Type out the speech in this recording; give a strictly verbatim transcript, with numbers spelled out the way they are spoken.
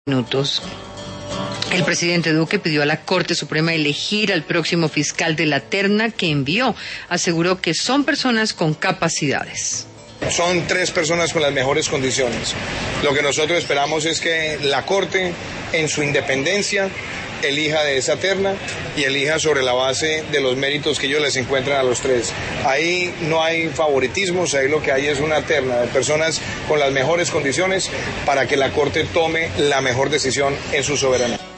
Minutos. El presidente Duque pidió a la Corte Suprema elegir al próximo fiscal de la terna que envió. Aseguró que son personas con capacidades. Son tres personas con las mejores condiciones. Lo que nosotros esperamos es que la Corte, en su independencia, elija de esa terna y elija sobre la base de los méritos que ellos les encuentran a los tres. Ahí no hay favoritismos, ahí lo que hay es una terna de personas con las mejores condiciones para que la Corte tome la mejor decisión en su soberanía.